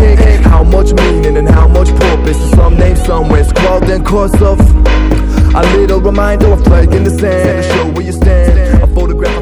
ink. How much meaning and how much purpose to some name somewhere scrawled in cursive. A little reminder, a flag in the sand to show where you stand. A photograph